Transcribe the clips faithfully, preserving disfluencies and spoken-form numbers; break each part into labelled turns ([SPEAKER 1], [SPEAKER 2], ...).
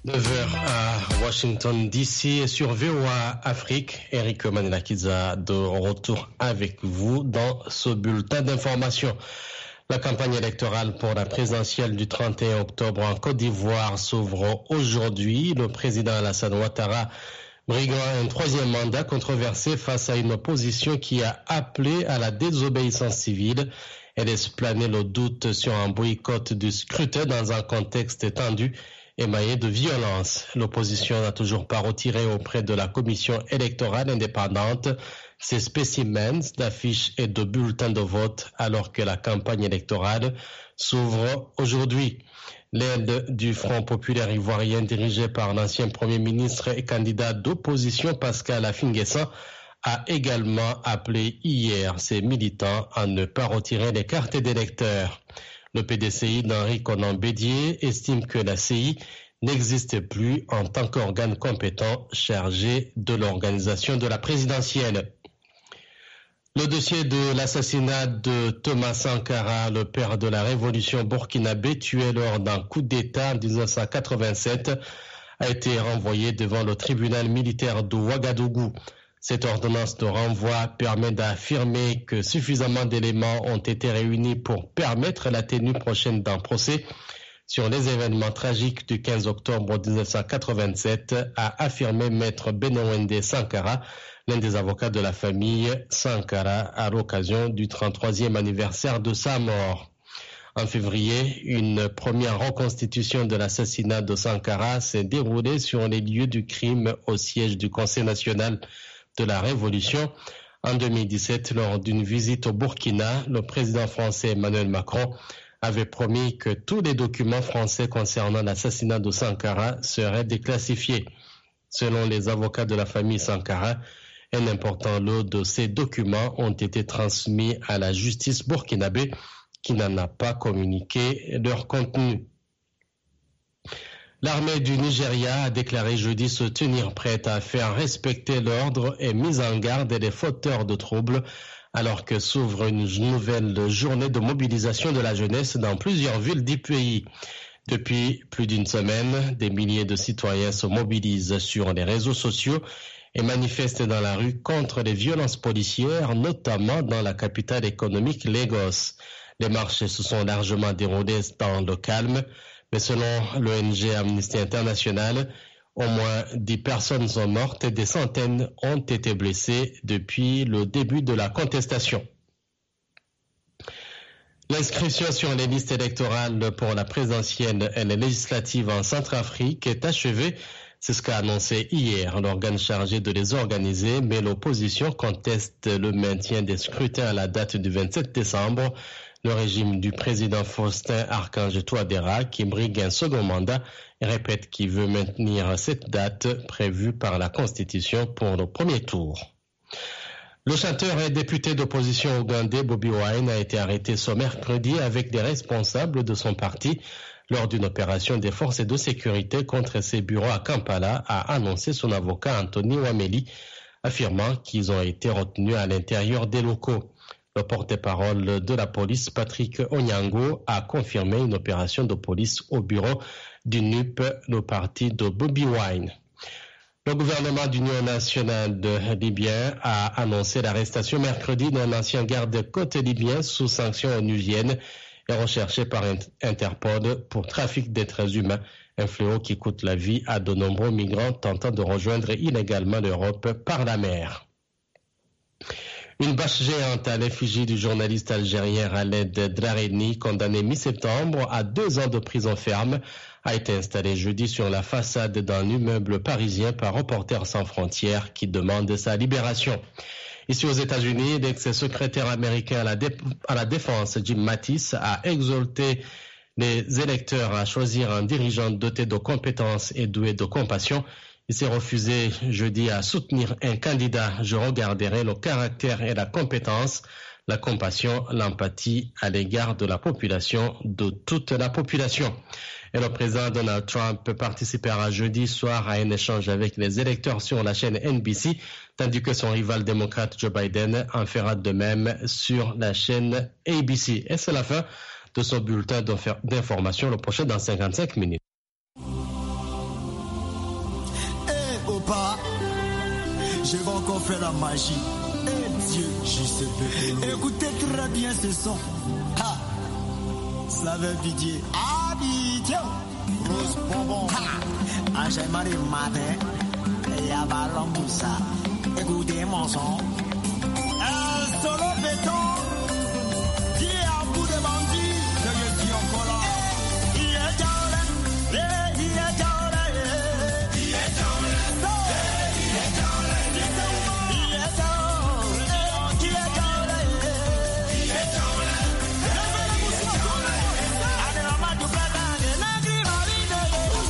[SPEAKER 1] neuf heures à Washington D C et sur V O A Afrique. Eric Manelakiza de retour avec vous dans ce bulletin d'information. La campagne électorale pour la présidentielle du trente et un octobre en Côte d'Ivoire s'ouvre aujourd'hui. Le président Alassane Ouattara briguant un troisième mandat controversé face à une opposition qui a appelé à la désobéissance civile. Elle laisse planer le doute sur un boycott du scrutin dans un contexte tendu émaillé de violence. L'opposition n'a toujours pas retiré auprès de la commission électorale indépendante ses spécimens d'affiches et de bulletins de vote alors que la campagne électorale s'ouvre aujourd'hui. L'aide du Front populaire ivoirien dirigé par l'ancien Premier ministre et candidat d'opposition Pascal Affi-N'Guessan a également appelé hier ses militants à ne pas retirer les cartes d'électeurs. Le P D C I d'Henri Konan Bédier estime que la C I n'existe plus en tant qu'organe compétent chargé de l'organisation de la présidentielle. Le dossier de l'assassinat de Thomas Sankara, le père de la révolution burkinabé tué lors d'un coup d'État en dix-neuf cent quatre-vingt-sept, a été renvoyé devant le tribunal militaire de Ouagadougou. Cette ordonnance de renvoi permet d'affirmer que suffisamment d'éléments ont été réunis pour permettre la tenue prochaine d'un procès sur les événements tragiques du quinze octobre dix-neuf cent quatre-vingt-sept, a affirmé maître Benowende Sankara, l'un des avocats de la famille Sankara, à l'occasion du trente-troisième anniversaire de sa mort. En février, une première reconstitution de l'assassinat de Sankara s'est déroulée sur les lieux du crime au siège du Conseil national de la Révolution. En deux mille dix-sept, lors d'une visite au Burkina, le président français Emmanuel Macron avait promis que tous les documents français concernant l'assassinat de Sankara seraient déclassifiés. Selon les avocats de la famille Sankara, un important lot de ces documents ont été transmis à la justice burkinabé qui n'en a pas communiqué leur contenu. L'armée du Nigeria a déclaré jeudi se tenir prête à faire respecter l'ordre et mise en garde les fauteurs de troubles alors que s'ouvre une nouvelle journée de mobilisation de la jeunesse dans plusieurs villes du pays. Depuis plus d'une semaine, des milliers de citoyens se mobilisent sur les réseaux sociaux et manifestent dans la rue contre les violences policières, notamment dans la capitale économique Lagos. Les marches se sont largement déroulées dans le calme, mais selon l'O N G Amnesty International, au moins dix personnes sont mortes et des centaines ont été blessées depuis le début de la contestation. L'inscription sur les listes électorales pour la présidentielle et les législatives en Centrafrique est achevée. C'est ce qu'a annoncé hier l'organe chargé de les organiser, mais l'opposition conteste le maintien des scrutins à la date du vingt-sept décembre. Le régime du président Faustin Archange Touadéra, qui brigue un second mandat, répète qu'il veut maintenir cette date prévue par la Constitution pour le premier tour. Le chanteur et député d'opposition ougandais Bobi Wine a été arrêté ce mercredi avec des responsables de son parti lors d'une opération des forces de sécurité contre ses bureaux à Kampala, a annoncé son avocat Anthony Wameli, affirmant qu'ils ont été retenus à l'intérieur des locaux. Le porte-parole de la police, Patrick Onyango, a confirmé une opération de police au bureau du N U P, le parti de Bobi Wine. Le gouvernement d'Union nationale libyen a annoncé l'arrestation mercredi d'un ancien garde-côte libyen sous sanction onusienne et recherché par Interpol pour trafic d'êtres humains, un fléau qui coûte la vie à de nombreux migrants tentant de rejoindre illégalement l'Europe par la mer. Une bâche géante à l'effigie du journaliste algérien Khaled Drareni, condamné mi-septembre à deux ans de prison ferme, a été installée jeudi sur la façade d'un immeuble parisien par Reporters sans frontières qui demande sa libération. Ici aux États-Unis, l'ex-secrétaire américain à la, dé- à la défense Jim Mattis a exhorté les électeurs à choisir un dirigeant doté de compétences et doué de compassion. Il s'est refusé jeudi à soutenir un candidat. Je regarderai le caractère et la compétence, la compassion, l'empathie à l'égard de la population, de toute la population. Et le président Donald Trump participera jeudi soir à un échange avec les électeurs sur la chaîne N B C, tandis que son rival démocrate Joe Biden en fera de même sur la chaîne A B C. Et c'est la fin de son bulletin d'information, le prochain dans cinquante-cinq minutes.
[SPEAKER 2] ou pas, je vais encore faire la magie. Et Dieu, juste écoutez très bien ce son. Ha, ça veut dire Abidjan, Rose Bonbon, Angèle Marie Matin, et Abalon Moussa. Écoutez mon son. Un solo béton, qui est à bout de bandits, que je dis encore là. Il est dans le, il est dans le, il est dans le, il est dans le, il est dans le, il est dans le, il est dans le, il est dans le, allez la main du plat, la grille ma vie de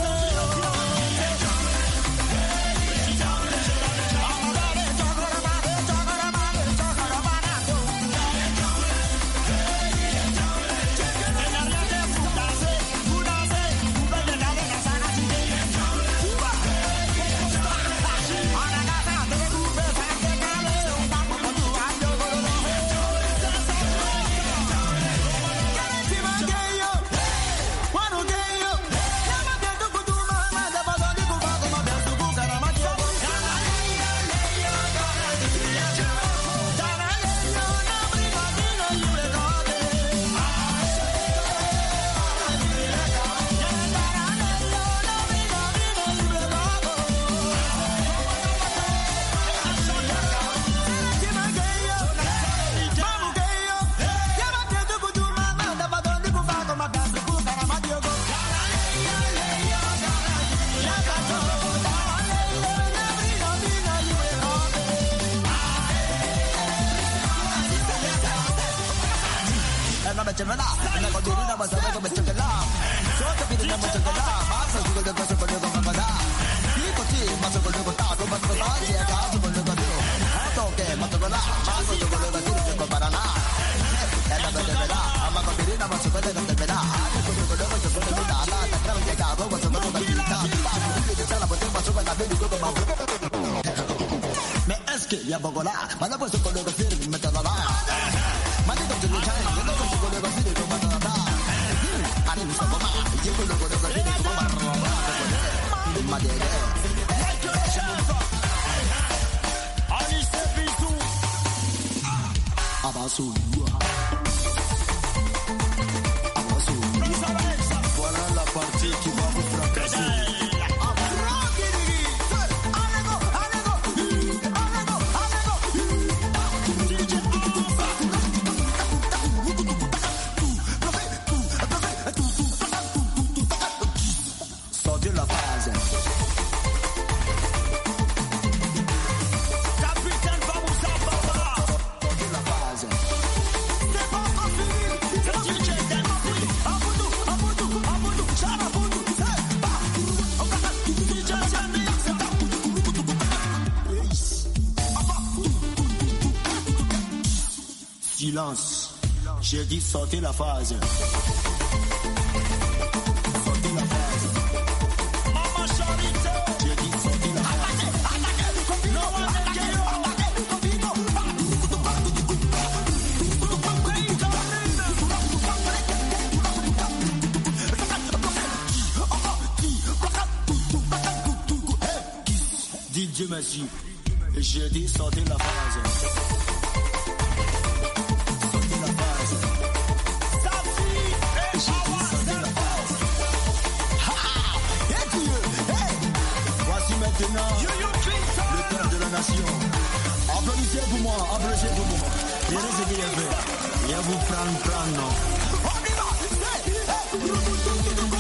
[SPEAKER 2] mais est-ce qu'il y a beaucoup là? Maintenant, pour ce qu'on le fait, maintenant là. Maintenant, comme tu le tiens, maintenant, comme tu le fais, maintenant là. Allez, nous sommes pas. Il faut le faire, le faire, le faire, le faire. Allez, c'est bisous. Abassou. Abassou. Voilà la partie qui va vous fracasser. Silence. J'ai dit sortez la phase. Sortez la phase. Maman Charité. J'ai dit sortez la phase. D J merci. J'ai dit sortez la phase. Le père de la nation. Applaudissez pour moi, applaudissez pour moi. Et restez bien fait. Et vous prendre, prendre, non.